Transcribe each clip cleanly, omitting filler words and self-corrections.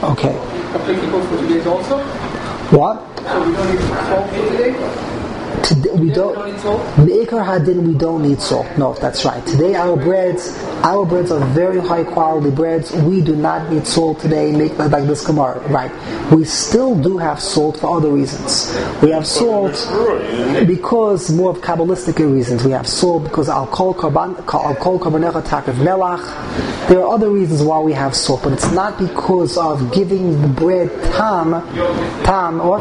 Okay. Applicable for today's also? What? So we don't need salt for today? Today, we don't need salt? Me'ikar Hadin, we don't need salt. No, that's right. Today our breads are very high quality breads. We do not need salt today, make like this Gemara. Right. We still do have salt for other reasons. We have salt because more of Kabbalistic reasons. We have salt because al kol karbanecha takev melach. There are other reasons why we have salt, but it's not because of giving the bread tam or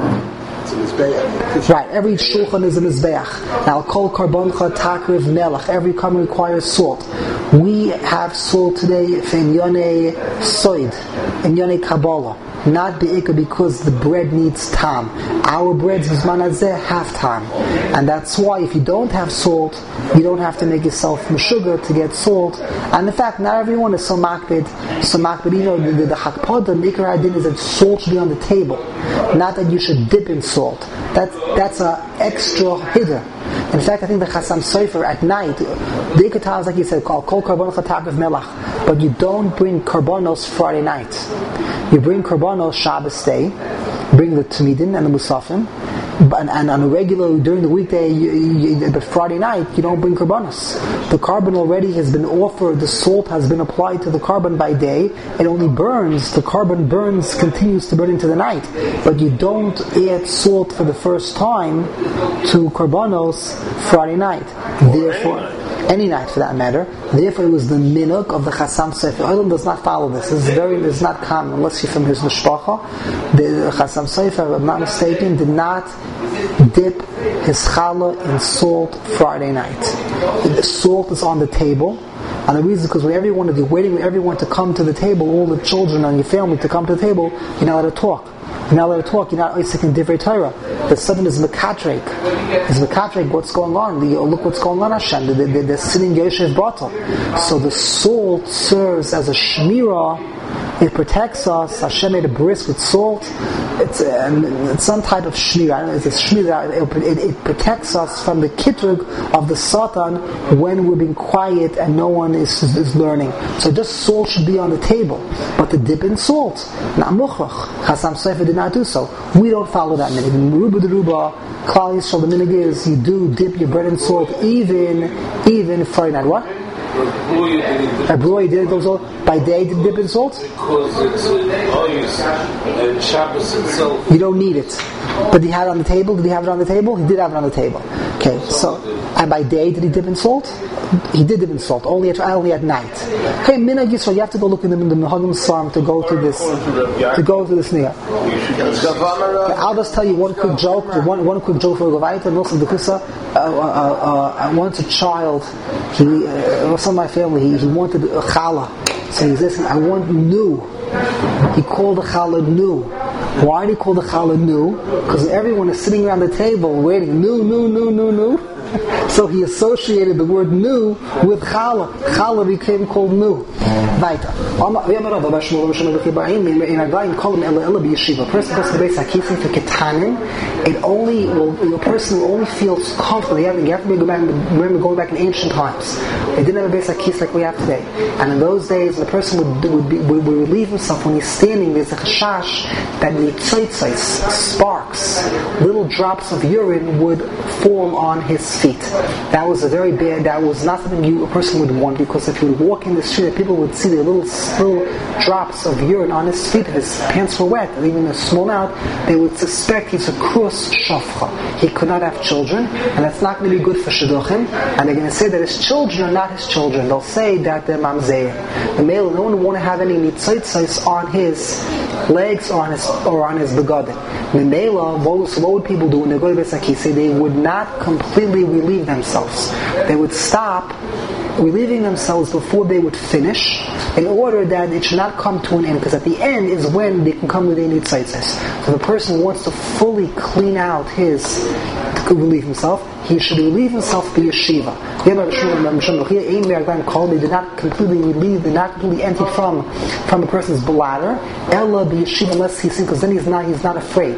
right, every shulchan is a mizbeach. Now, kol karboncha takriv melach. Every carbon requires salt. We have salt today for inyone soid, inyone kabbalah. Not be'ikah because the bread needs tam. Our breads b'zman hazeh have tam, and that's why if you don't have salt, you don't have to make yourself from sugar to get salt. And in fact, not everyone is so makbid. You know, the hakpad, the mikra hadin is that salt should be on the table, not that you should dip in salt. That's a extra hiddur. In fact, I think the Chassam Sofer at night, the Ikatah is like you said, called Kol Karbon Chatav Melach, but you don't bring Karbonos Friday night. You bring Karbonos Shabbos day, bring the Tamidin and the Musafim, and on a regular, during the weekday, but Friday night, you don't bring Karbonos. The carbon already has been offered, the salt has been applied to the carbon by day, it only burns, the carbon burns, continues to burn into the night, but you don't add salt for the first time to Karbonos Friday night. Therefore, any night for that matter. Therefore, it was the minuk of the Chassam Sofer. Olam does not follow this. This is not common unless you're from his mishpacha. The Chassam Sofer, if I'm not mistaken, did not dip his challah in salt Friday night. The salt is on the table. And the reason is because when everyone is waiting for everyone to come to the table, all the children and your family to come to the table, you're not allowed to talk. You're not allowed to talk. You're not Isaac in Divrei Torah. The sudden is mekatrek. Is mekatrek what's going on? Look what's going on, Hashem. They're sitting Yoshev Batal. So the salt serves as a shmirah. It protects us. Hashem made a bris with salt. It's some type of shmirah. It's a shmirah. It protects us from the kitrug of the Satan when we're being quiet and no one is learning. So just salt should be on the table. But to dip in salt, not muchach. Chassam Sofer did not do so. We don't follow that minhag. Ruba de Ruba, Klal Yisrael, the minhag is you do dip your bread in salt even Friday night. What? A brewer did it also by day did dip in salt? Because it's obvious and Shabbos itself. You don't need it. But he had it on the table? Did he have it on the table? He did have it on the table. Okay, so and by day did he dip in salt? He did dip in salt, only at night. Okay, minhag Yisrael, you have to go look in the Menachim Psalm to go to this near. Okay, I'll just tell you one quick joke. One quick joke for Gavaita and also the Kusa. Once a child, some of my family, he wanted a challah. So he says, I want new. He called the challah new. Why did he call the challah new? Because everyone is sitting around the table waiting, new. So he associated the word new with challah. Challah became called new. Weiter. A person goes to the Beis HaKissim for Ketanim, a person will only feel comfortable. You have to remember going back in ancient times. They didn't have a Beis HaKissim like we have today. And in those days, the person would relieve himself when he's standing. There's a chashash that the tzaitzais, sparks, little drops of urine would fall on his feet. That was that was not something a person would want, because if you would walk in the street, people would see the little drops of urine on his feet. If his pants were wet, or even a small amount, they would suspect he's a krus shafcha. He could not have children, and that's not going to be good for shidduchim. And they're going to say that his children are not his children. They'll say that they're mamzeir. The male, no one would want to have any nitzitzis on his legs or on his begadim. The male, what would people do when they go to Beis HaKissim? They would not completely relieve themselves. They would stop relieving themselves before they would finish, in order that it should not come to an end, because at the end is when they can come with their nitzitzis. So the person wants to fully clean out his could relieve himself, he should relieve himself by yeshiva. They did not completely relieve, they did not completely empty from a person's bladder, ella by yeshiva, unless he's because then he's not afraid.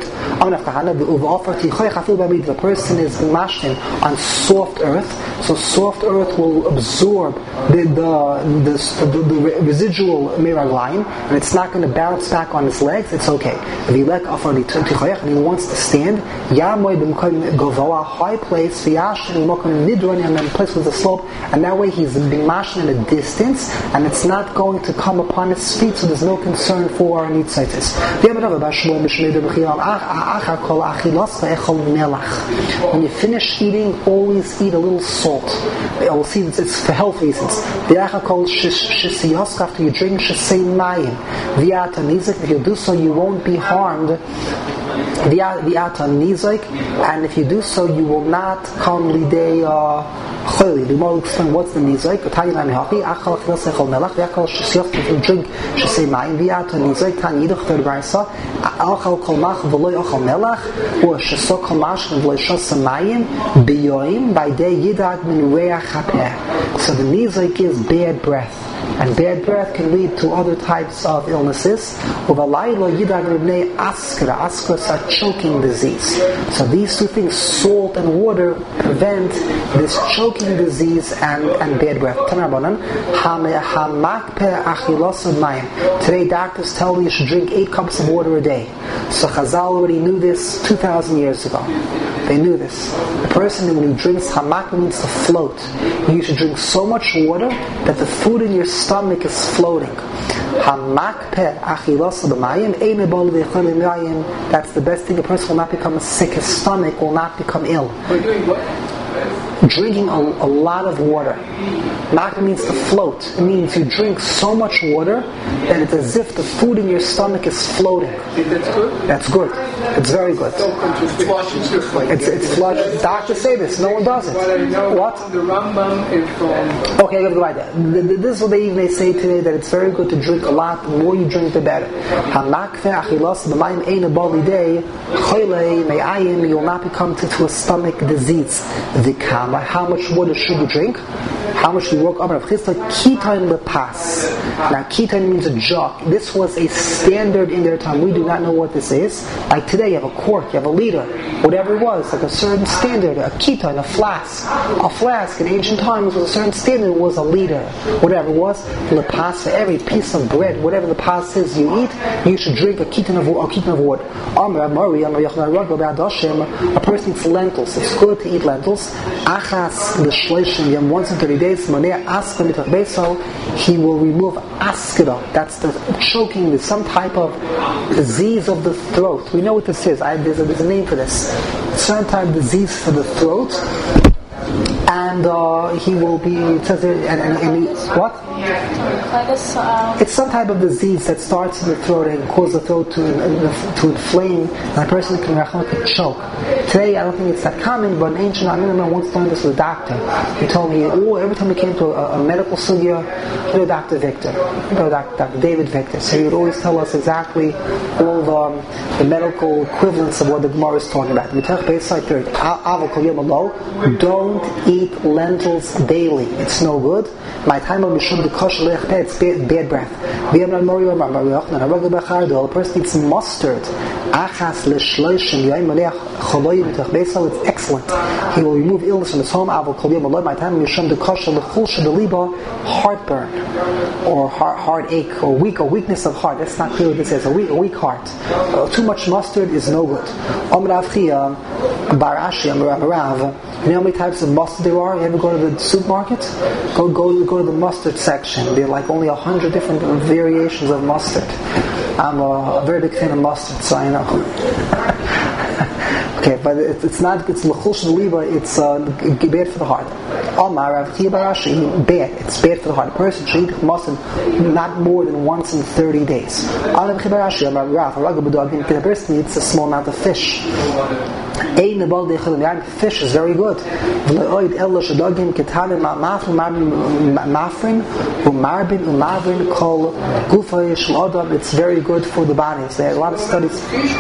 The person is mashtin on soft earth, so soft earth will absorb the residual miraglayim, and it's not going to bounce back on his legs. It's okay. If he wants to stand, go to a high place, and then place with a slope, and that way he's being mashed in a distance, and it's not going to come upon his feet, so there's no concern for nitzaitis. When you finish eating, always eat a little salt. We'll see it's for health reasons. After you drink, if you do so, you won't be harmed. And if you do so, you will not come lidei choli. The more explain what's the nizoik. If you drink shesei mayim, viata nizoik tan yidach third brayso. Achal kol mach v'loy achal melach, or shesok kol mashkin v'loy shosem mayim biyoim by day yidag min reach hapeh. So the nizoik is bad breath. And bad breath can lead to other types of illnesses. Askra is a choking disease. So these two things, salt and water, prevent this choking disease and bad breath. Today doctors tell me you should drink 8 cups of water a day. So Chazal already knew this 2,000 years ago. They knew this. The person when he drinks hamak means to float. You should drink so much water that the food in your stomach is floating. That's the best thing. A person will not become sick. His stomach will not become ill. Drinking a lot of water. Mak means to float. It means you drink so much water that it's as if the food in your stomach is floating. That's good? That's good. It's very good. It's flush. Doctors say this. No one does it. What? The Rambam is from... Okay, I got to go right there. This is what they even say today, that it's very good to drink a lot. The more you drink, the better. You will not become to a stomach disease. How much water should you drink? How much do you work up? Now, ketan means a jug. This was a standard in their time. We do not know what this is. Like today, you have a quart, you have a liter, whatever it was, like a certain standard, a ketan, a flask. A flask in ancient times was a certain standard, was a liter, whatever it was. Lepas, for every piece of bread, whatever the pas is you eat, you should drink a ketan of water. A person eats lentils. It's good to eat lentils. Achas l'shleishim, once in 30 days, he will remove askeda. That's the choking, some type of disease of the throat. We know what this is. There's a name for this. Certain type of disease for the throat. And he will be, it says there, and what? It's some type of disease that starts in the throat and causes the throat to inflame, and a person can choke. Today, I don't think it's that common, but in ancient, I remember once learned this with a doctor. He told me, every time we came to a medical sugya, Dr. Victor, Dr. David Victor. So he would always tell us exactly all the medical equivalents of what the Gemara is talking about. Don't eat lentils daily. It's no good. My time of Mishum the kosher it's bad breath. A person eats mustard. It's excellent. He will remove illness from his home. My time of Mishum the kosher heartburn or heartache or weakness of heart. That's not clear what this is. A weak heart. Too much mustard is no good. You know how many types of mustard there are? You ever go to the supermarket? Go to the mustard section. There are like only 100 different variations of mustard. I'm a very big fan of mustard, so I know. Okay, but it's not. It's l'chul sheliba. It's bad for the heart. Bad. It's bad for the heart. A person should eat mustard not more than once in 30 days. A person eats a small amount of fish. Fish is very good. It's very good for the body. So there are a lot of studies.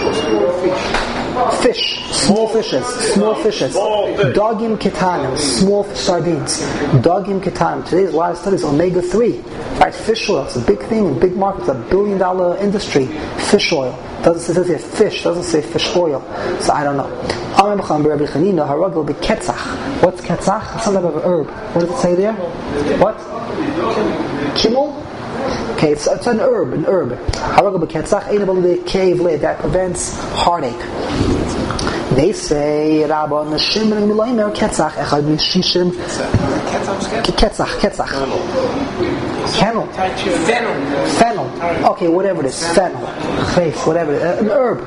Fish, small fishes. Dogim ketanim, small sardines. Dogim ketanim. Today there's a lot of studies. Omega-3. Right, fish oil. It's a big thing, big market. It's $1 billion industry. Fish oil. Doesn't say fish. Doesn't say fish oil. So I don't know. What's ketzach? It's some type of herb. What does it say there? What? Kimmel? Okay, it's an herb. That prevents heartache. They say Rabban Nashim and Milaymer Ketzach Echad Mishishim Ketzach Fennel. Okay, whatever it is. Fennel. Whatever. An herb.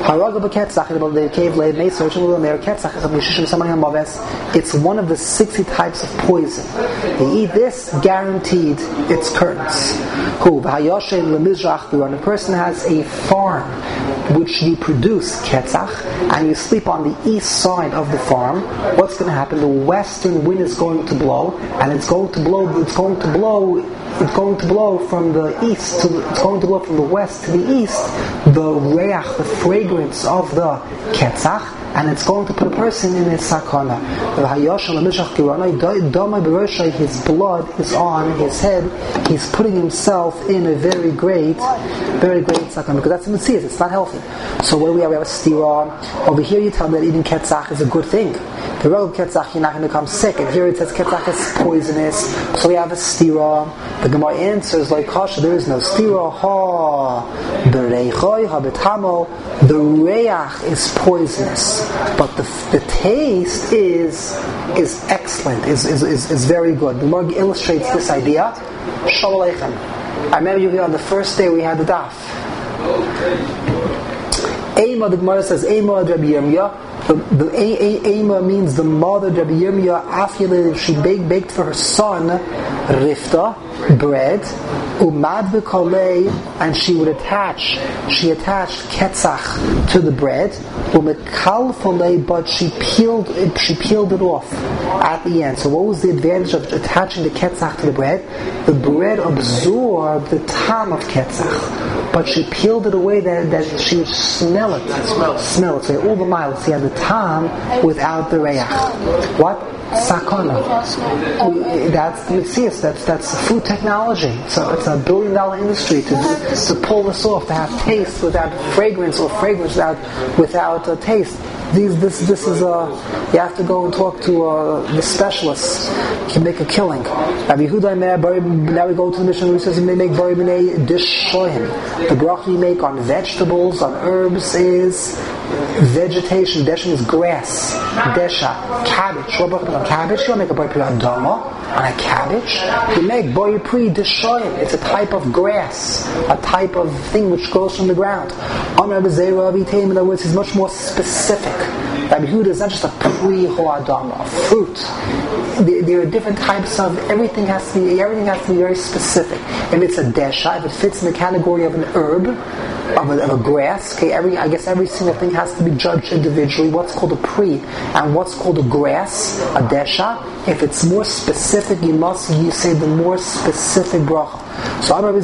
It's one of the 60 types of poison. They eat this, guaranteed it's curtains. When a person has a farm which you produce ketzach and you sleep on the east side of the farm, what's going to happen? The western wind is going to blow, and it's going to blow from the east it's going to blow from the west to the east, the reach, the fragrance of the ketzach, and it's going to put a person in a sakana. His blood is on his head. He's putting himself in a very great sakana, because that's a mitzvah. It's not healthy. So what do we have? We have a stira. Over here you tell me that eating ketzach is a good thing. The road ketzach, you're not going to become sick. And here it says ketzach is poisonous. So we have a stira. The Gemara answers like kasha. There is no stira. The reach is poisonous, but the taste is excellent. Is very good. The Gemara illustrates this idea. Shalom Aleichem. I remember you here on the first day we had the daf. Eima, the Gemara says Eima Rabbi Yirmiyah. The Eima means the mother Rabbi Yirmiyah. After she baked for her son Rifta bread, umad v'kolei, and she attached ketzach to the bread, umekal folei, but she peeled it off at the end. So what was the advantage of attaching the ketzach to the bread? The bread absorbed the tam of ketzach, but she peeled it away that she would smell it. Smell it. So all the miles, she had the tam without the reach. What? Sakana. That's the mitzvah. That's food technology. So it's $1 billion industry to pull this off, to have taste without fragrance, or fragrance without taste. This is you have to go and talk to the specialists. You can make a killing. Now we go to the mission where he says you may make bari b'nei dishoyim. The bracha you make on vegetables, on herbs is vegetation. Desha is grass. Desha, cabbage. What about on cabbage? You don't make a bari pri adama on a cabbage. You make bari pri dishoyim. It's a type of grass, a type of thing which grows from the ground. In other words, he's much more specific. Rabbi Yehuda is not just a pri ho'adama, a fruit. There are different types of everything has to be very specific. If it's a desha, if it fits in the category of an herb, of a grass, okay, I guess every single thing has to be judged individually. What's called a pri and what's called a grass, a desha. If it's more specific, you say the more specific bracha. So Rabbi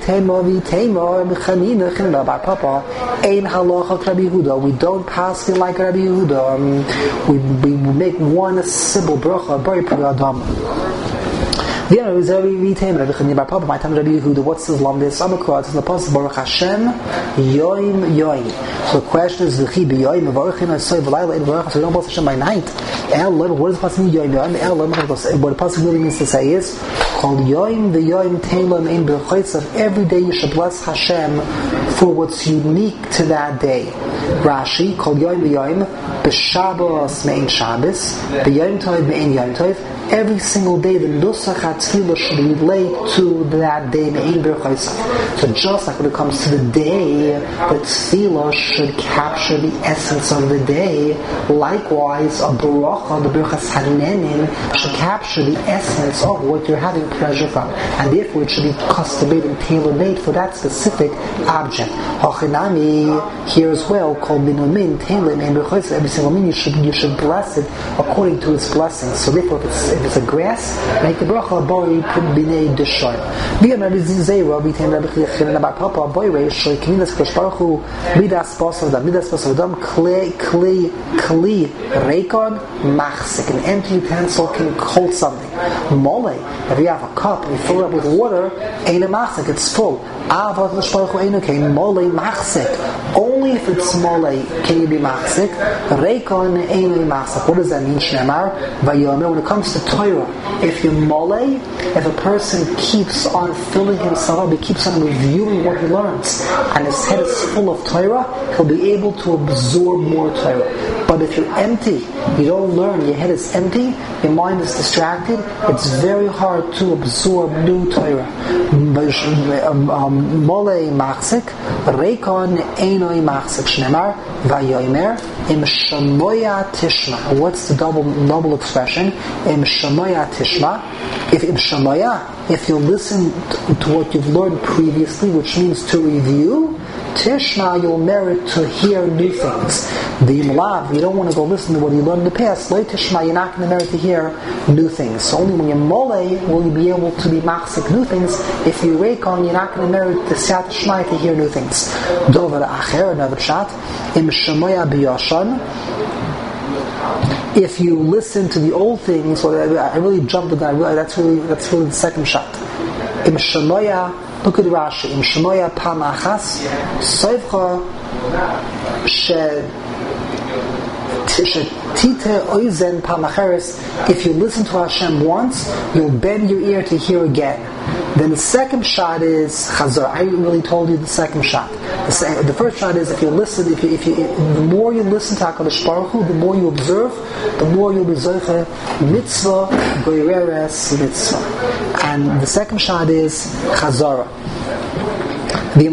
Papa, ein halacha Rabbi Yehuda. We don't pass it like Rabbi Yehuda. We make one simple bracha, bari pri adama. The other is Rabbi Papa. My time Rabbi Yehuda. What's his lam? There's some across in the pasuk Baruch Hashem Yoim. So the question is V'chi b'Yoim Mevarachin Asay V'layla in Baruch. So we don't bless Hashem by night. What does the pasuk mean Yoim? What the pasuk really means to say is called Yoim v'Yoim Telam in B'Chaytzav. Every day you should bless Hashem for what's unique to that day. Rashi called Yoim v'Yoim B'Shabbos Me'in Shabbos B'Yoim Tov Me'in Yom Tov. Every single day the Nusach HaTfilah should relate to that day Me'in B'Chaytzav. So just like when it comes to the day, the Tfilah should capture the essence of the day. Likewise, a Baruch, the Birchas Hanenim, should capture the essence of what you're having getting pleasure from, and therefore it should be custom-made and tailor-made for that specific object. Hachinami, here as well, called minomin, tailim, and every single min, you should bless it according to its blessings. So therefore, if it's a grass, make a bracha, bori b'nei deshoy. V'yam Rabbi Zera, v'yitem Rabbi Chiyachirin, about Papa, boi reish, shoy k'minas kosh baruch hu, midas basar v'dam, kli reikon, machzik. An empty utensil can hold something. Mole, if you have a cup and you fill it up with water, ain't a machzik, it's full. Avat l'shbaruch hu einu kein, mole machzik. Only if it's mole can you be machzik. Reikon einu machzik. What does that mean, Shneimar? Vayomer, when it comes to Torah, if you're mole, if a person keeps on filling himself up, he keeps on reviewing what he learns, and his head is full of Torah, he'll be able to absorb more Torah. But if you're empty, you don't learn, your head is empty, your mind is distracted, it's very hard to absorb new Torah. Mole machzik, reikon einoi machzik, Shneimar, vayomer, im shamoya tishma. What's the double expression? Im shamoya tishma. If you listen to what you've learned previously, which means to review, tishma, you'll merit to hear new things. The imlav, you don't want to go listen to what you learned in the past. Lo tishma, you're not going to merit to hear new things. So only when you're mole will you be able to be machzik new things. If you reikon, you're not going to merit the siyat shmai to hear new things. Dover acher, another shot. Im shamoya biyashan. If you listen to the old things, well, I really jumped at that. That's really the second shot. Im shamoya, look at Rashi. Im shamoya pamachas soivcha tite oizen pamacheres. If you listen to Hashem once, you'll bend your ear to hear again. Then the second shot is chazar. I really told you the second shot. The first shot is if you listen. If the more you listen to Hakadosh Baruch Hu, the more you observe, the more you'll be zoche mitzvah goyreres mitzvah. And the second shot is chazara. If a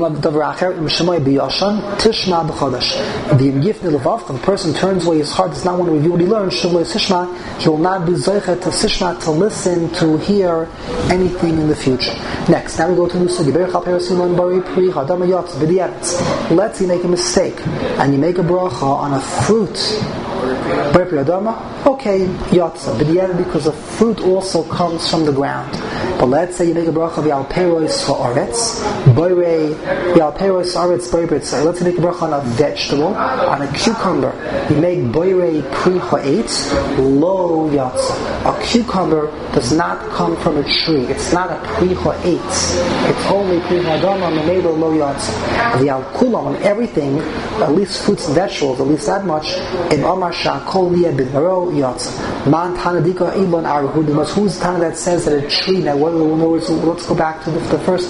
person turns away his heart, does not want to review what he learns, he will not be zoche to sishma, to listen, to hear anything in the future. Next, now we go to Nusa. Let's say you make a mistake and you make a bracha on a fruit. Okay, yotza, because the fruit also comes from the ground. But let's say you make a bracha of yalperos for oretz, boire yalperos oretz boiretz. Let's say you make a bracha on a vegetable, on a cucumber. You make boire pri ha'etz, lo yotza. A cucumber does not come from a tree. It's not a pri ha'etz. It's only pri ha'adama memelo lo yotza. The alkulam on everything, at least fruits and vegetables, at least that much, in Omar Sha'kol Liya B'Varo Yotza. Man Tanadika Ibn Arhudimas. Who's Tana that says that a tree? Now, let's go back to the first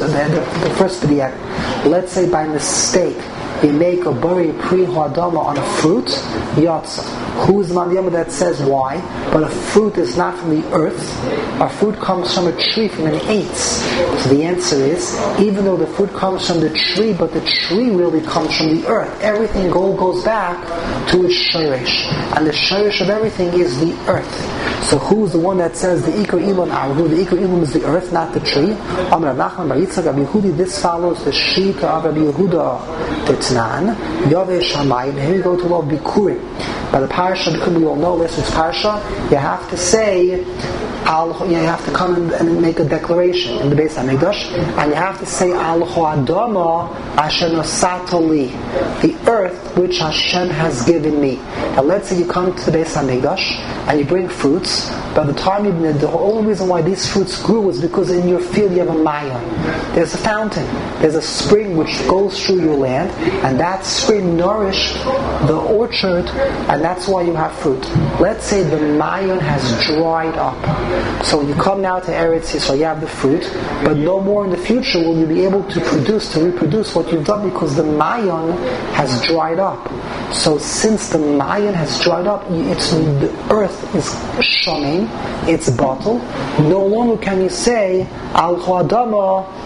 video. Let's say by mistake you make a bari pri ha'adama on a fruit, yotza. Who's the mandiyama that says why? But a fruit is not from the earth. A fruit comes from a tree, from an eitz. So the answer is, even though the fruit comes from the tree, but the tree really comes from the earth. Everything goes back to its shirish. And the shirish of everything is the earth. So who's the one that says the Iker Ilon Arhu? The Iker Ilon is the earth, not the tree. Amar Rav Nachman bar Yitzchak Rabbi Yehudi. This follows the Shita of Rabbi Yehuda Tetnan Yoveh Shamayim. Here we go to Lov Bikurim. By the parasha, because we all know this, it's parasha. You have to say, you have to come and make a declaration in the Beis Hamikdash, and you have to say Al Ho'adama Asher Nosato Li, the earth which Hashem has given me. Now let's say you come to the Beis Hamikdash and you bring fruits. By the time the only reason why these fruits grew was because in your field you have a mayan. There's a fountain. There's a spring which goes through your land, and that spring nourished the orchard, and that's why you have fruit. Let's say the mayan has dried up. So when you come now to Eretz Yisrael, you have the fruit, but no more in the future will you be able to reproduce what you've done because the mayan has dried up. So since the mayan has dried up, the earth is shomin, it's bottled. No longer can you say Al Ho'adama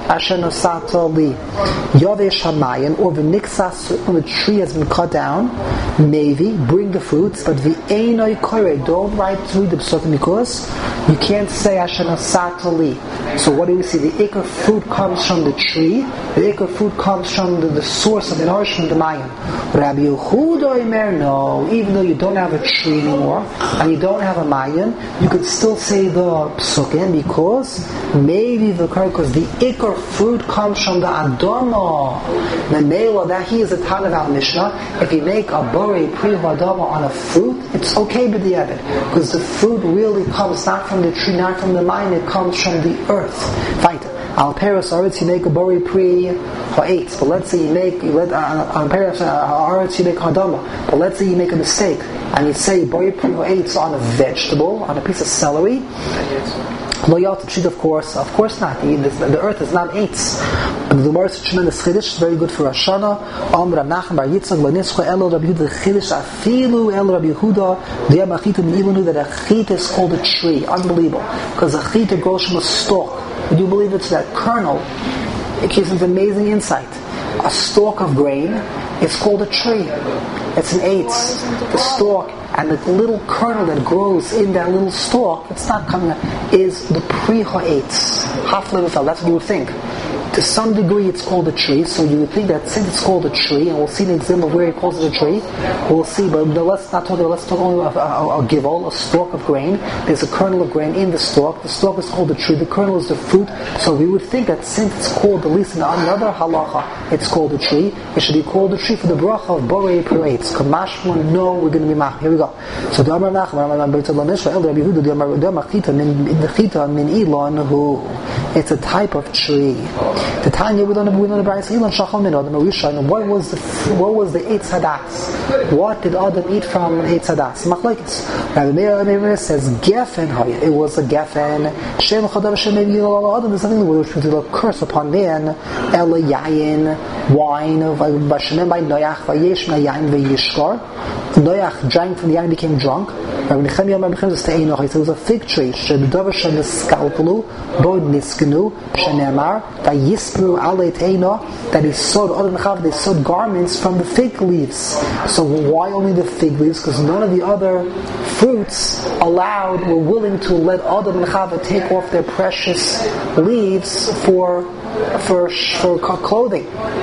asher nosata li yavesh hamayin, or v'niksas, when the tree has been cut down, maybe bring the fruits, but v'einoi koreh, don't read the psukim, because you can't say asher nosata li. So what do we see? The ikar fruit comes from the tree. The ikar fruit comes from the source of the nourishment, the mayim. Rabbi Yehuda Omer, no, even though you don't have a tree anymore and you don't have a mayim, you could still say the psukim, because maybe because the ikar fruit comes from the adama. The mela, that he is a ton of our Mishnah. If you make a borei pri adama on a fruit, it's okay with the edit, because the fruit really comes not from the tree, not from the mayim, it comes from the earth. Fight. Al peros aretz, you make a borei pri ha'etz, but let's say you make on peros aretz you make hadama, but let's say you make a mistake and you say borei pri ha'etz on a vegetable, on a piece of celery. Lo yalt treat, of course not. The earth is not eitz. But the Gemara is a tremendous chiddush. It's very good for Rosh Hashanah. Rav Nachman bar Yitzchak lo nischa elo Rabbi Yehuda, the chiddush afilu el Rabbi Yehuda the machita even knew that a chita is called a tree. Unbelievable, because a chita grows from a stalk. Would you believe it's that kernel? It gives us amazing insight. A stalk of grain is called a tree. It's an eitz. The stalk and the little kernel that grows in that little stalk, it's not coming out, is the pri ha'etz. Haflevafel, that's what you would think. To some degree it's called a tree, so you would think that since it's called a tree, and we'll see an example of where he calls it a tree, we'll see, but let's talk only of a givol, a stalk of grain. There's a kernel of grain in the stalk is called a tree, the kernel is the fruit, so we would think that since it's called, at least in another halacha, it's called a tree, it should be called a tree for the bracha of borei pri ha'etz. Kamashma, no, we're going to be mach. Here we go. So the Amar Nachman, it's a type of tree. The Tanya we learn the Brayos Ilan Shachal Min Adam Rishon. What was the Eitz Hadas? What did Adam eat from Eitz Hadas? Machlekes. Rabbi Meir says Geffen. It was a Geffen. Shem Chadav Shem Adam. There's something which will curse upon man. Ela Yayin, wine of Bashem by Noach Vayesh Yayin Vayishkar. Noach drank from the yayin, became drunk. Rabbi Nechemia said it was a fig tree. Shebedavar Shem Skalpelu Bod Niskenu Shenemar Vayispru Ale Teino, that he sewed they sewed garments from the fig leaves. So why only the fig leaves? Because none of the other fruits were willing to let Adam and Chava take off their precious leaves for clothing.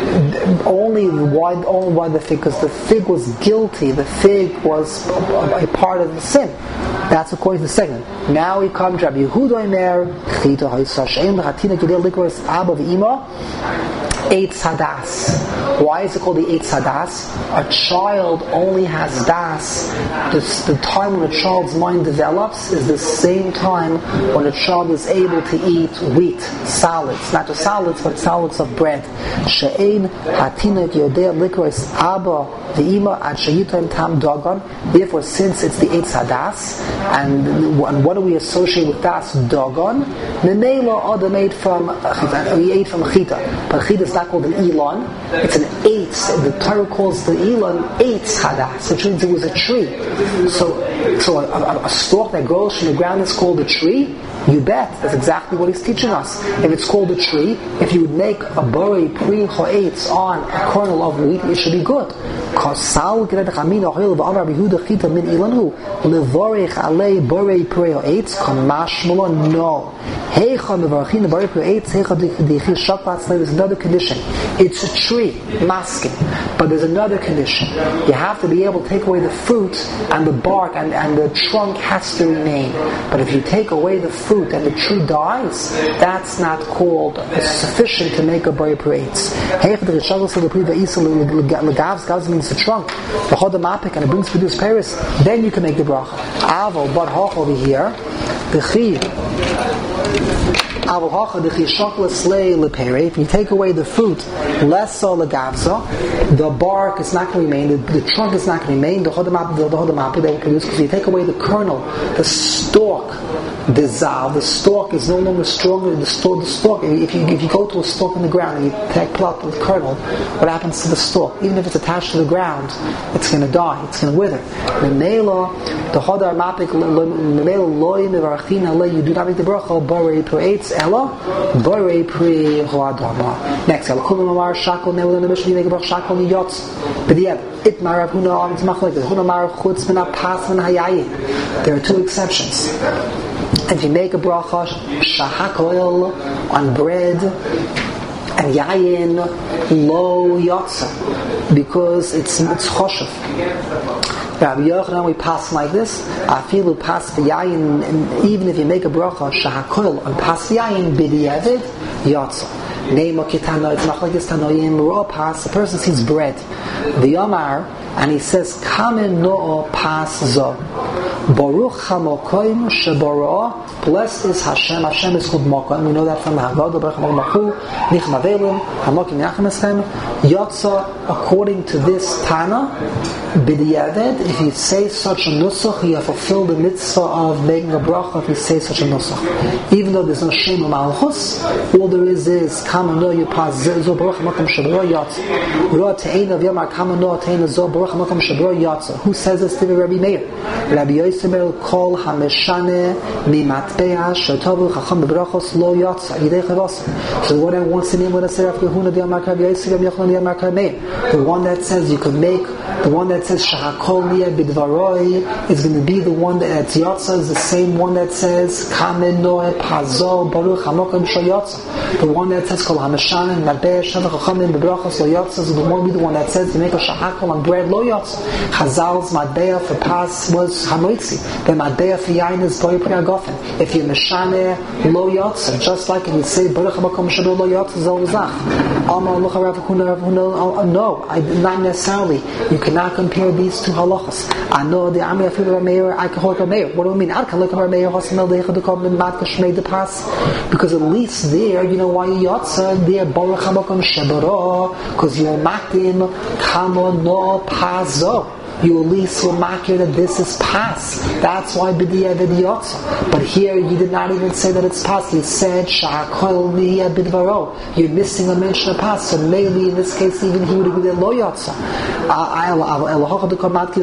Only why the fig? Because the fig was guilty. The fig was a part of the sin. That's according to the second. Now we come to Rabbi Yehuda Omer Chita Ha'isa She'en L'Chatina Kedei Likros Abba V'Ima Eitz Hadas. Why is it called the Eitz Hadas? A child only has das. The time when a child's mind develops is the same time when a child is able to eat wheat, salads, not just salads, but salads of bread. She'en Hatina Kedei Likros Abba V'Ima Ad Sheyitem Tam Dagon. Therefore, since it's the Eitz Hadas, and what do we associate with das? Dagon. Memela Adam ate from chita, but chita is not called an elon; it's an eitz. The Torah calls the elon eitz hadas, which means it was a tree. So a stalk that grows from the ground is called a tree. You bet. That's exactly what he's teaching us. If it's called a tree, if you would make a borei pri ha'etz on a kernel of wheat, it should be good. Kasal g'red chamina ha'il v'amar b'Yehuda chita min ilanu levorech alei borei pri ha'etz kamashmala no. Heicha mevarchin borei pri ha'etz heicha dichir shaklat. There's another condition. It's a tree, masking, but there's another condition. You have to be able to take away the fruit and the bark and the trunk has to remain. But if you take away the fruit and the tree dies, that's not called sufficient to make a borei pri ha'etz. Gavs means the trunk, the hodamapik, and it brings produce paris. Then you can make the bracha. Aval, but hoch over here, the chi. If you take away the fruit, less so legavza, the bark is not going to remain, the trunk is not going to remain, the hodamapik that will produce, because you take away the kernel, the stalk dissolve. The stalk is no longer stronger. The stalk. If you go to a stalk in the ground and you pull out the kernel, what happens to the stalk? Even if it's attached to the ground, it's going to die. It's going to wither. The hodar mapik you do not make the bracha borei per eitz ella borei pre hoadama. Next, kulam amar shakol nevel in the mission you make a bracha shakol yotz. But the it marav huna it's machlek huna marav chutz min pas min hayayin. There are two exceptions. If you make a bracha shahakol on bread and yayin lo yotza because it's choshev. Rabbi Yochanan, we pass like this. Afilu pas v'yayin, and even if you make a bracha shahakol on pas v'yayin b'diavad yotza. Name of kitana, it's not like this tanoim raw pas. The person sees bread, the Yomar, and he says kamen no pas zo. Baruch Hamokoim Shebara. Blessed is Hashem. Hashem is Chud Mokoim. We know that from the Haggadah. Baruch Hamokoim Nichmavelim Hamokim Yachmeschem Yotza. According to this Tana, B'diavad, if you say such a nusach, you have fulfilled the mitzvah of making a bracha. If you say such a nusach, even though there's no Shem Malchus, all there is Kama No Yupaz Zo Baruch Hamokim Shebara Yotza. Ra Te'ena V'Yamar Kama No Te'ena Zo Baruch Hamokim Shebara Yotza. Who says this to Rabbi Meir? Rabbi Yosef Kol Hameshane Mimatbeah Shatovu Chacham Bebrachos Lo Yotza Yidei Chavos. So what I want to name when I say after Huna Diamar Rabbi Yosef Rabbi Yochanan Diamar Meir, the one that says you could make, the one that says Shahakol Nia Bidvaroi is going to be the one that's Yotza, is the same one that says Kamen Noe Pazo Baruch Hamokim Shayotza. The one that says Kol Hameshane Mimatbeah Shatovu Chacham Bebrachos Lo Yotza is the one that says you make a Shahakol on bread Lo Yotza. Chazal's Matbeah for Pas was Hamoitzi. The Matbeah for Yain is Boi Priagofen. If you Meshane Lo Yotza, just like if you say Baruch HaMakom Shabbat Lo Yotza Zol Zach. Amar Lucha Rav Huna no, not necessarily. You cannot compare these two halachas. I know the Ami Afilu Rameir, I can hold Rameir. What do I mean? I can look at Rameir Hosamel Deichadukom and Matka Shmei de Pas. Because at least there, you know why you Yotza, there Baruch HaMakom Shabbat, because you're Makim Kamo No Pazo. You at least will mark here that this is pas. That's why b'diavad yotza. But here you did not even say that it's pas. You said sha'akol niyah b'dvaro. You're missing a mention of pas. So maybe in this case even he would agree that lo yotza. Elohecha d'kamat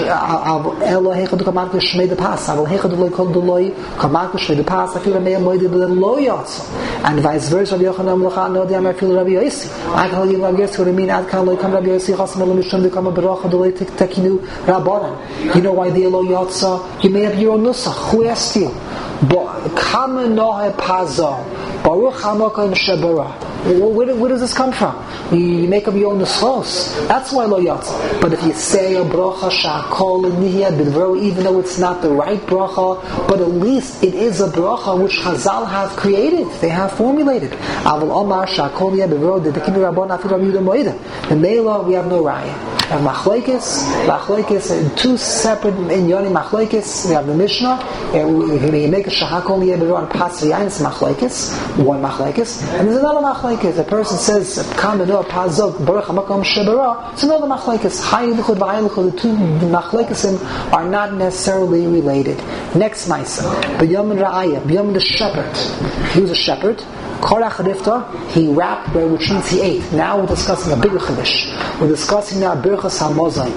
shmei de pas. Elohecha d'loy kamat shmei de pas. I feel that may moed lo yotza. And vice versa. Rabbi Yochanan Amlocha no di'amar feel Rabbi Yossi. I can you Rabbi Yossi what I mean. Ad kan loy kam Rabbi Yossi chasam lo mishum d'kam b'rocha d'loy tekin. Rabbanan. You know why the Elo Yotza? You may have your own nusach. Who asked you? Kama nohe pazo. Baruch Hamokim Shebara. Where does this come from? You make up your own nuschos. That's why lo yotza. But if you say a bracha shakol nihya bidvaro, even though it's not the right bracha, but at least it is a bracha which Chazal have created. They have formulated. Aval omar shakol nihya bidvaro dedekinu rabban afi Rabbi Yehuda moeda. The Mela we have no raya. We have machlekes, and two separate inyoni machlekes. We have the Mishnah. You make a shakol nihya bidvaro on pas v'yayin. It's machlekes. One machlekes, and there's another machlekes. A person says "Kameno Pazok Baruch Hamakom Shebara." It's another machlekes. Hayiluchud v'hayiluchud. The two machlekesim are not necessarily related. Next ma'isa, B'yom Ra'aya, B'yom the shepherd. He was a shepherd. Korach Rifta, he rapped, which means he ate. Now we're discussing a bigger chiddush. We're discussing now Birchas Hamazon.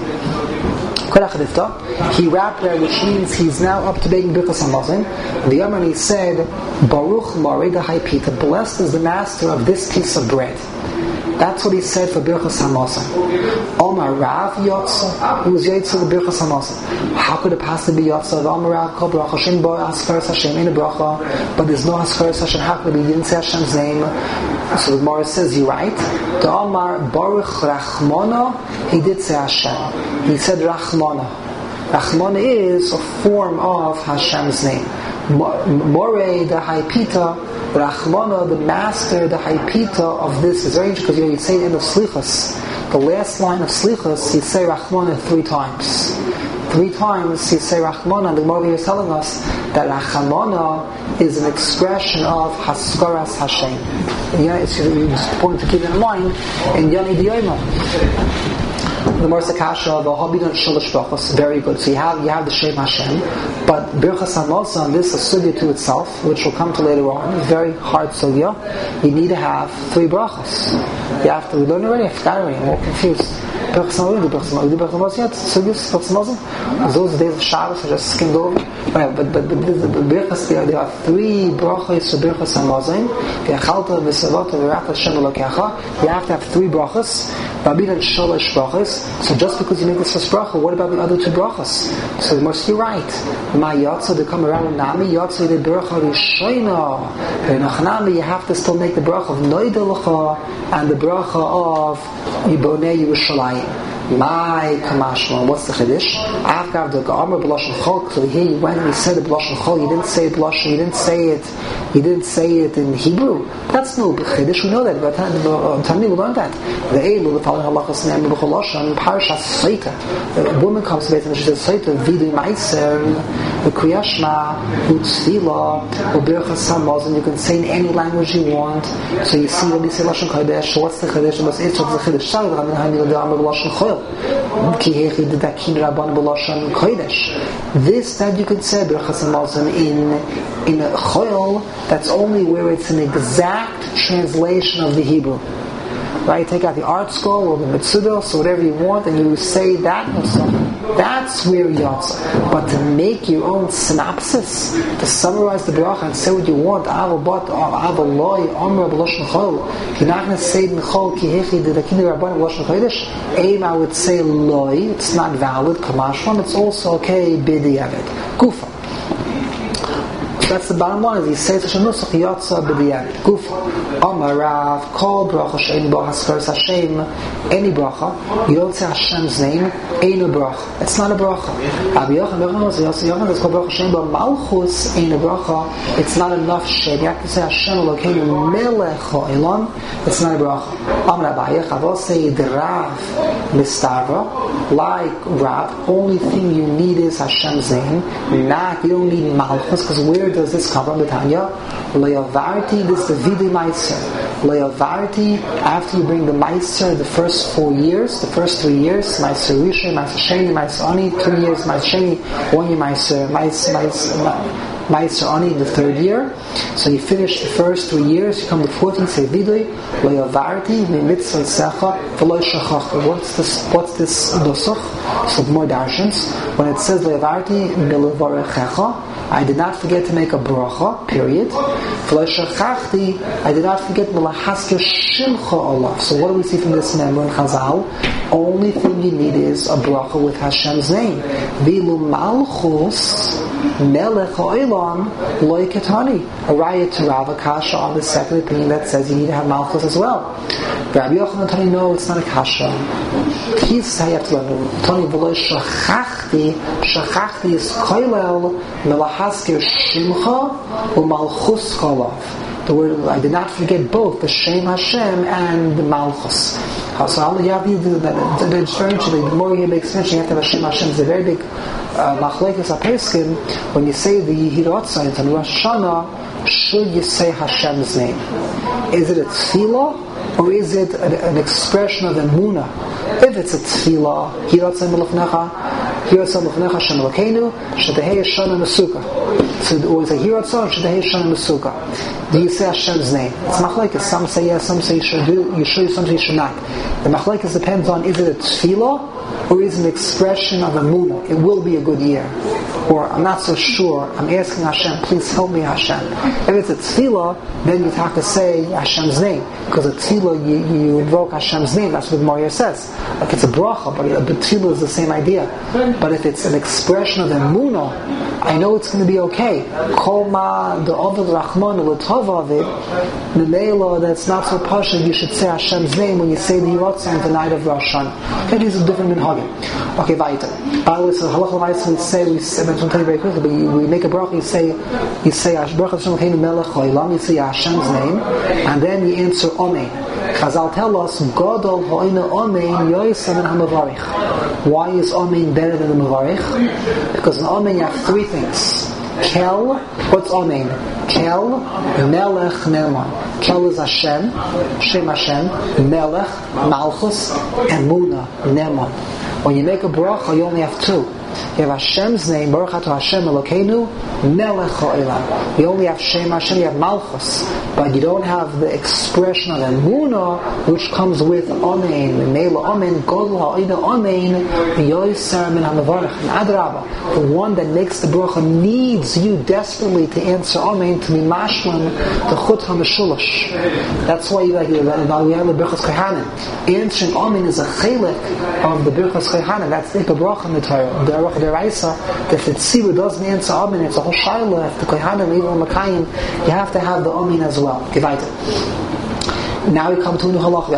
He rapped there, which means he's now up to being Birchas Hamazon. The Yomani said, Baruch Marega Haipita, blessed is the master of this piece of bread. That's what he said for Birchas Hamazon. Omar Rav Yotza, he was Yotza the Birchas Hamazon. How could it possibly be Yotza? Omar Rav Kol Bracha Hashem Bo Haskaras Hashem in a bracha, but there's no Haskaras Hashem. How could he didn't say Hashem's name? So the Gemara says, you're right. The Omar Baruch Rachmana, he did say Hashem. He said Rachmana. Rachmana is a form of Hashem's name. Morei the Haipita, Rachmana, the master, the Haipita of this is very interesting because you say in the Slichas, the last line of Slichas, you say Rachmana 3 times. 3 times you say Rachmana, and the Gemara is telling us that Rachmana is an expression of Haskaras Hashem. Yeah, it's just important to keep in mind in Yoni Diyoima. the Morsa Kasha of a Habidon Shalish Brachos, very good. So you have the Shem Hashem, but Birchas Hamazon, this is a sugya to itself, which we'll come to later on, very hard sugya. You need to have 3 brachos. You have to, we learned already, I forgot already, I'm all confused. Birchas Hamazon yet? Sugyas, Birchas Hamazon? Those days of Shabbos I just skimmed over. Right, but Birchas, there are 3 brachos for Birchas Hamazon. You have to have 3 brachos. Babidan Shalish brachos. So just because you make this first bracha, what about the other 2 brachos? So you must be right. My Yatsa, they come around with Nami, Yatsa, the bracha Rishayna. Nami, you have to still make the bracha of Noidalacha and the bracha of Yibonei Yerushalayim. My kamashma, what's the chiddush? After the Ga'amar b'lashon chol. So here, when we said the b'lashon chol, you didn't say b'lashon, you didn't say it in Hebrew. That's no chiddush. We know that. But Tani we learned that. The Eilu, the following halachas name b'choloshan, Parashas Saita. A woman comes to Beit and she says Saita vidu meiser, the kriyashma, utzvila, u'berachas hamazon. You can say in any language you want. So you see when you say lashon kodesh, what's the chiddush? What's the chiddush? Shal the Ga'amar b'lashon chol. This that you could say Birchas Hamazon in a choil, that's only where it's an exact translation of the Hebrew. Right? Take out the art scroll or the Metzudos or whatever you want and you say that. That's where Yatsa. But to make your own synopsis, to summarize the bracha and say what you want, you're not going to say Aim, I would say loy, it's not valid, kamashwan, it's also okay, b'diavad. Kufa. That's the bottom line. He says Hashanusach Yatsa b'diavad. Kufa. Amarav, call bracha she'en bo haskaras Hashem, any bracha, you don't say Hashem's name, ain't a bracha. It's not a bracha. Rabbi Yochanan is called bracha she'en bo malchus, ain't a bracha. It's not enough shed. You have to say Hashem Elokeinu melech ha'olam. It's not a bracha. Amar Abaye, Chavos say Rav Mistarva, like Rav, only thing you need is Hashem's name. You don't need malchus, because where does this come from? Betanya, Le'avarti, this is the Vidi Meiser. Le'avarti, after you bring the Meiser, the first 4 years, the first 3 years, Meiser Rishon, Meiser Sheni, Meiser Ani, 2 years, Meiser Sheni, 1 year Meiser Ani in the 3rd year. So you finish the first 3 years, you come to 14, say Vidui, Le'avarti, Mitzvah Secha, V'lo Shachach. What's this Dosuch? So more darshans. When it says Le'avarti, Milevarechecha, I did not forget to make a bracha, period. V'lo Shachachti, I did not forget Melahasker Shimcha Olav. So what do we see from this member in Chazal? Only thing you need is a bracha with Hashem's name. Vilu Malchus Melech Ha'olam Loi Ketani. A raya to Rav Akasha on the second opinion that says you need to have Malchus as well. Rabbi Yochanan Tani, no, it's not a kasha. He's how you have to learn. Tani v'lo shachachti. Shachachti is koilel melahasker shimcha u'malchus kolav. The word, I did not forget both the Shem Hashem and the Malchus. So you have to do that. The more you make extension, you have to have Shem Hashem. It's a very big machlekes aperskim. When you say the Yehirotza in Rosh Hashanah, should you say Hashem's name? Is it a tefillah or is it an expression of emunah? If it's a tefillah, Yehirotza Melefnecha, Yehirotza Melefnecha Hashem Elokeinu, Shedehei Shana Mesuka. So or is it Yehirotza or Shedehei Shana Mesuka? Do you say Hashem's name? It's machlekes. Some say yes, some say you should do. You should, some say you should not. The machlekes depends on is it a tefillah or is it an expression of emunah? It will be a good year. Or I'm not so sure. I'm asking Hashem, please help me, Hashem. If it's a tefillah, then you have to say Hashem's name, because a tefillah you invoke Hashem's name. That's what Maria says. Like it's a bracha, but a tefillah is the same idea. But if it's an expression of emunah, I know it's going to be okay. Kol ma the Ovid Rachman l'tova of it, the Meila that's not so pashut. You should say Hashem's name when you say the Yirotza on the night of Rosh Hashanah. Okay, these are different minhagim. Okay, weiter. By the way, so halacha l'maisa we say, I'm going to tell you very quickly, but we make a bracha. You say Baruch Hashem Elokeinu melech ha'olam. You say Hashem's name, and then you answer Amen. Chazal tell us Gadol ha'inu Amen yoysa min ha'mavarich. Why is Amen better than the Mavarich? Because in Amen you have 3 things. Kel, what's Amen? Kel, Melech, Neman. Kel is Hashem, Shem Hashem, Melech, Malchus, Emuna, Neman. When you make a bracha, you only have two. You have Hashem's name, Baruch Atah Hashem Elokeinu, Melech HaOlam. You only have Shem Hashem, you have Malchus, but you don't have the expression of Emunah, which comes with Amen. Mela Amen, Godel HaOida Amen, Yoyser Min HaMavarech. And Adrabah, the one that makes the bracha needs you desperately to answer Amen, to be Mashlam, the Chut HaMeshulash. That's why we have the Birchas Kohanim. Answering Amen is a chelik of the Birchas Kohanim. That's the bracha in the Torah. The Raisa, if the Tzibur doesn't answer Amen, it's a whole shayla. If the Kohanim, even Makayim, you have to have the Amen as well. Now we come to a new halacha.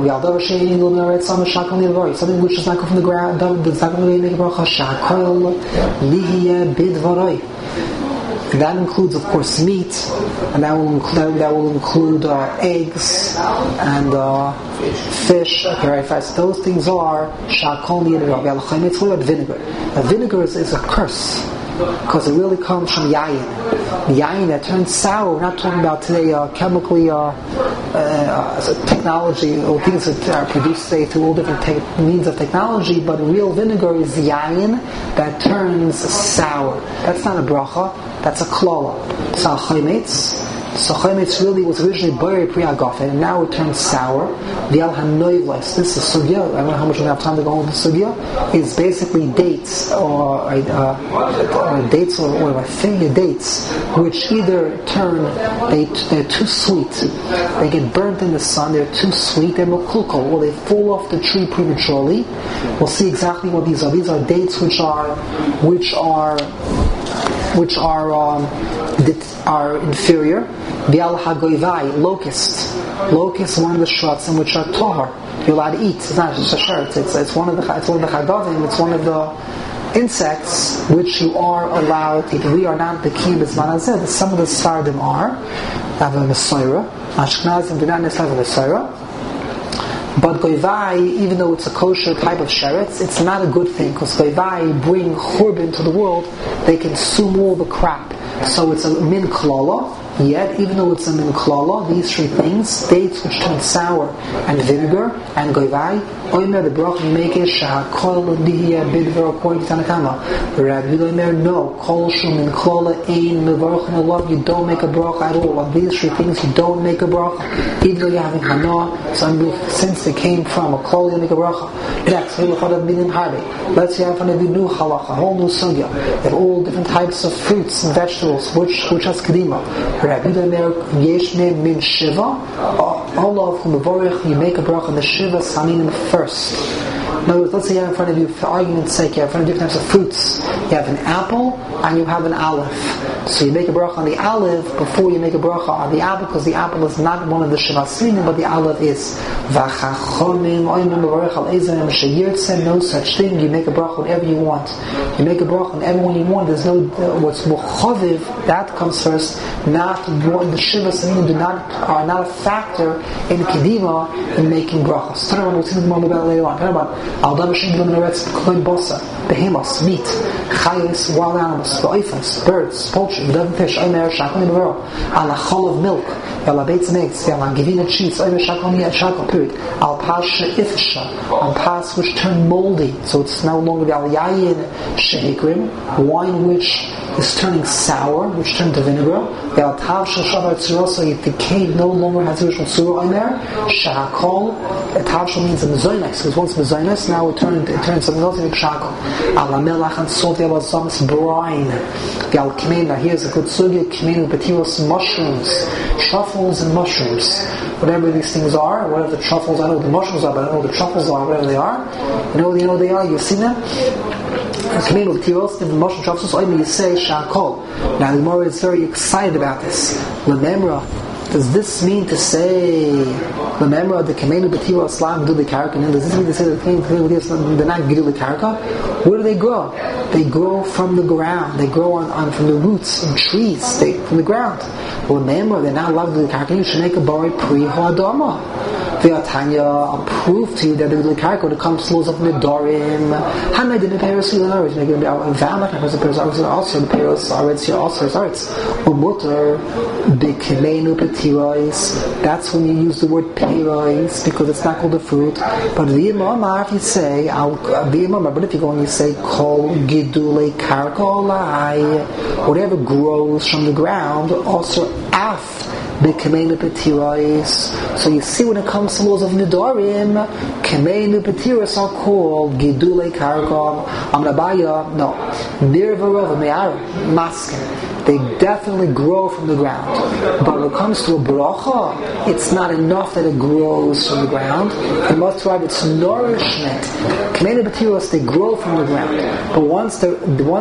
Something which does not come from the ground, does not come from the bracha. Shakol lihiyeh bidvaroi. That includes, of course, meat, and that will include eggs and fish. Okay, right? So those things are shakol lihiyeh. What about vinegar? Now, vinegar is a curse, because it really comes from yayin. Yayin that turns sour. We're not talking about today chemically technology or things that are produced today through all different means of technology, but real vinegar is yayin that turns sour. That's not a bracha, that's a klala. It's not chaymetz. So chaymetz really was originally buried pre-agafen, and now it turns sour. Vial hanoivles. This is sugya. I don't know how much we have time to go into sugya. It's basically dates or dates or finger dates, which either turn they're too sweet, they get burnt in the sun, they're too sweet, they're mokulkal, or they fall off the tree prematurely. We'll see exactly what these are. These are dates which are inferior. Bial hagoivai, locust, one of the shrots in which are tahar. You're allowed to eat. It's not just a shirt. It's one of the chagavim. It's one of the insects which you are allowed to eat. We are not the key b'zman. Some of the Sardim are have a Mesorah. Ashkenazim do not necessarily have a Mesorah. But goivai, even though it's a kosher type of sheretz, it's not a good thing, because goivai bring churban to the world. They consume all the crap. So it's a min klala. Yet, even though it's a min klala, these three things, dates which turn sour, and vinegar, and goivai, oimer the bracha mekeh shahakol lihiyeh bidvar according to Tanakama. Rabbi Oimer, no, kol shum min klala ein mevarachin alav. You don't make a bracha at all. On these three things, you don't make a bracha, even though you're having hana. So since they came from a klal, you make a bracha. Next, let's say in front of you new halacha, a whole new sugya. They have all different types of fruits and vegetables, which has kedima. Rabbi Omer Yeshne min Shiva. All of whom you make a bracha on the Shiva Saminim first. In other words, let's say you have in front of you, for argument's sake, you have in front of different types of fruits. You have an apple and you have an aleph. So you make a bracha on the aleph before you make a bracha on the apple, because the apple is not one of the Shiva Saminim, but the aleph is. No such thing. You make a bracha whatever you want. You make a bracha on everyone you want. There's no what's muchaviv, that comes first. Not what the Shiva Saminim are not a factor in kedima in making brachas. We'll see more about later on. Behemoths, meat, chayes, wild animals, ba'ifas, birds, poultry, dove fish, omer, shakon ibaro, ala chol of milk, ala beits and eggs, ala givina cheese, omer, shakon shakon, period, al pas she'ifsha, on pas which turn moldy, so it's no longer the al yayin shehikrim, wine which is turning sour, which turned to vinegar, al tav shel so it decayed, no longer has original surah omer, shakol, tav shel means a mezoinos, because once mezoinos, now it turns something else into shakol. Ala melach and salt, ala zamas brine. Al kimena, here's a good sugya, kimena betiros, mushrooms, truffles and mushrooms. Whatever these things are, whatever the truffles, I know what the mushrooms are, but I don't know what the truffles are, whatever they are. You know what they are, you've seen them? Kimena betiros, the mushroom truffles, you say shakol. Now the Gemara is very excited about this. Remember, Does this mean to say, remember the Kamenu B'Tiva Islam do the karka? Does this mean to say that the Kamenu B'Tiva Islam they're not Gidu the karka? Where do they grow? They grow from the ground. They grow on from the roots in trees. From the ground. Remember, they're not allowed to do the karka. You should make a bari pri ha'adama. V'atanya, I'll prove to you that the karka when it comes to laws of Nidorim. Hanay didn't pay us in the Norwich. Make it a valid also the payers are here also is arts. Umutter b'Kamenu B'Tiva. That's when you use the word peiros because it's not called a fruit. But the imamar, if you say, but if you go and you say kol gidule karkolai, whatever grows from the ground, also af b'Kamenu B'Tiva. So you see, when it comes to laws of Nidorim, Kamenu B'Tiva are called gidule karkol. Amnabaya, no, nirvarov me'ar masken. They definitely grow from the ground. But when it comes to a bracha, it's not enough that it grows from the ground. It must derive its nourishment. Kamenu B'Tiva, they grow from the ground. But once they're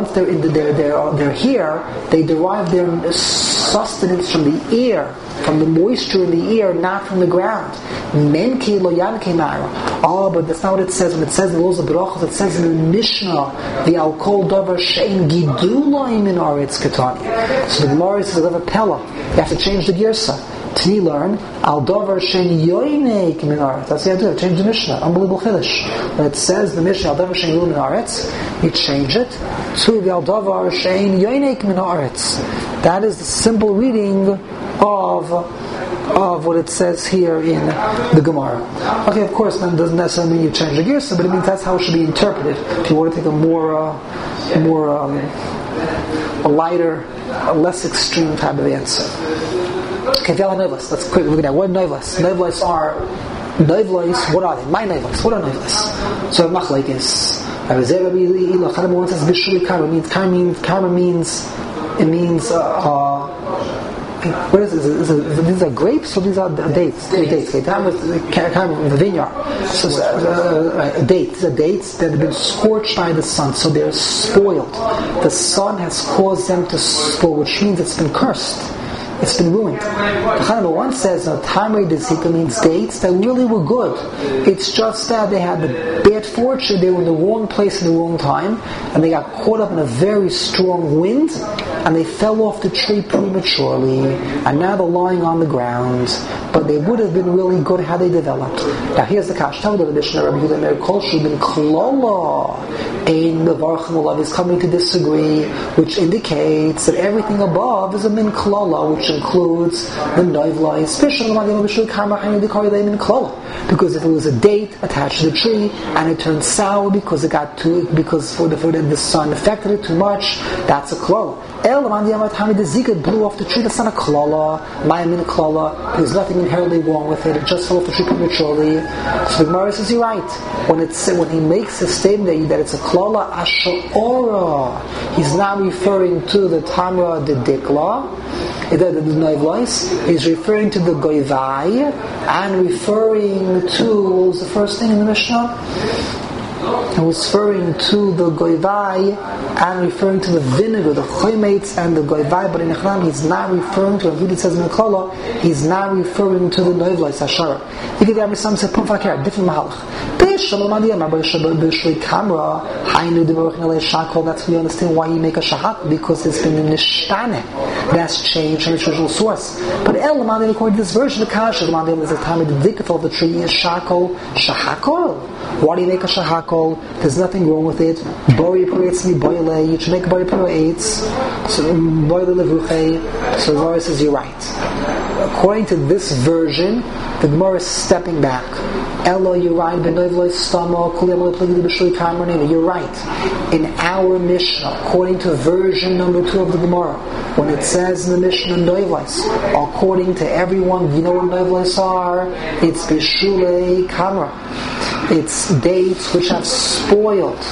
here, they derive their sustenance from the air, from the moisture in the air, not from the ground. Menki lo yanke mara. Oh, but that's not what it says. When it says in the laws of brachos, it says in the Mishnah, the al kol davar shein giduloim in aretz katani. So the Gemara says of a pella. You have to change the girsa. To learn al davar shein yoinek min aretz. That's the idea. Change the Mishnah. Unbelievable chiddush. When it says the Mishnah al davar shein yoinek min aretz, you change it to the al davar shein yoinek min aretz. That is the simple reading of what it says here in the Gemara. Okay, of course, that doesn't necessarily mean you change the girsa, but it means that's how it should be interpreted. If you want to take a lighter, a less extreme type of answer. Okay, Novlas. Let's quickly look at that. What are Novlas? Novlas are what are they? My Novlas. What are Novlas? So Machlekes. Karma means what is this? These are grapes or these are dates? Dates. The vineyard. So, dates. These are dates that have been scorched by the sun, so they're spoiled. The sun has caused them to spoil, which means it's been cursed. It's been ruined. The Chanama once says Tamri Desika means dates that really were good. It's just that they had the bad fortune, they were in the wrong place at the wrong time, and they got caught up in a very strong wind, and they fell off the tree prematurely, and now they're lying on the ground. But they would have been really good had they developed. Now here's the Kash. Tell the Mishnah, Rabbi Yehuda Meir Kolshu ben Klola Ein Mevarchim Olav is coming to disagree, which indicates that everything above is a min klola, which includes the noivla, especially because if it was a date attached to the tree and it turned sour because the sun affected it too much, that's a klola. The zika blew off the tree, that's not a klola. Mayamin klola. There's nothing inherently wrong with it. It just fell off the tree prematurely. So the Gemara says you're right. When he makes a statement that it's a klola asha'ora, he's not referring to the tamra de dikla, the noivlois. He's referring to the goivai and referring to, what was the first thing in the Mishnah? He was referring to the goivai and referring to the vinegar, the choymates and the goivai, but in Echram he's not referring to, when it says in the Kala, he's not referring to the noivlai sashara. You could have some say pumfakir, different mahalach. That's we understand why you make a shahat, because it's been a nishtane. That's changed from its original source. But according to this version, the kasha is the time of the dikkat of the tree is shakol, shahakol. Why do you make a shahakol? There's nothing wrong with it. Bori puritzmi boile. You should make bori puritzmi. So boile levruche. So the Gemara says you're right. According to this version, the Gemara is stepping back. Elo, you're right. You're right. In our Mishnah, according to version number 2 of the Gemara, when it says in the Mishnah noivlis, according to everyone, you know what noivlis are? It's bishulei kamra. It's dates which have spoiled.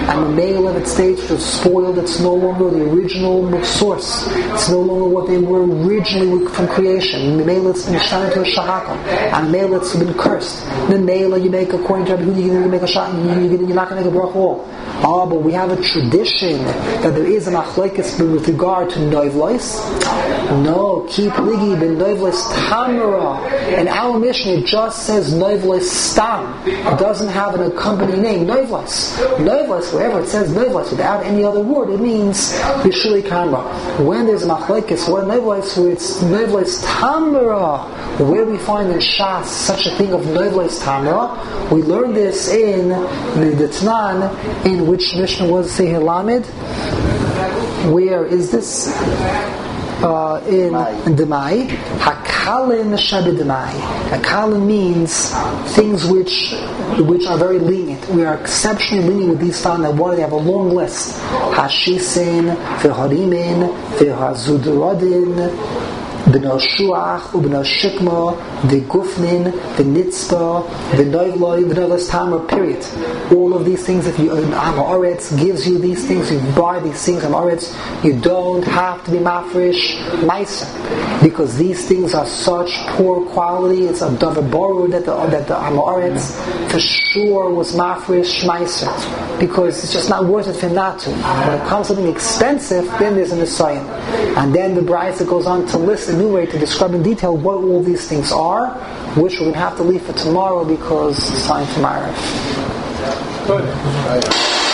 and the male of its stage was spoiled. It's no longer the original source. It's no longer what they were originally from creation. The male it's been shot into a shahakam, and the male it's been cursed. The male you make according to who you're going to make a shot, you're not going to make a bracha. But we have a tradition that there is an achlokes with regard to noivlois. No, keep ligi ben noivlois tamara. In our Mishnah, it just says noivlois stam. It doesn't have an accompanying name, noivlois. Noivlois, wherever it says noivlois without any other word, it means bishuli kamra. When there's an achlokes, when noivlois, where it's noivlois tamara, where we find in Shas such a thing of noivlois tamara, we learn this in the Tanan, in which Mishnah was Seher Lamed. Where is this? In Demai. Hakalin Shabidemai. Hakalin means things which are very lenient. We are exceptionally lenient with these things. They have a long list. Hashisin, V'harimin, V'hazudurodin, B'no Shuach, U'b'no Shikma, V'gufnin, V'nitzpa, V'noivlois Tamar, period. All of these things, if you own Amoretz, gives you these things, you buy these things Amoretz, you don't have to be mafresh meiser, because these things are such poor quality. It's a davar borud that the Amoretz for sure was mafresh meiser, because it's just not worth it for him not to. When it comes to something expensive, then there's an assignment. And then the Brisa goes on to list a new way to describe in detail what all these things are, which we're going to have to leave for tomorrow because it's time for Ma'ariv. Good.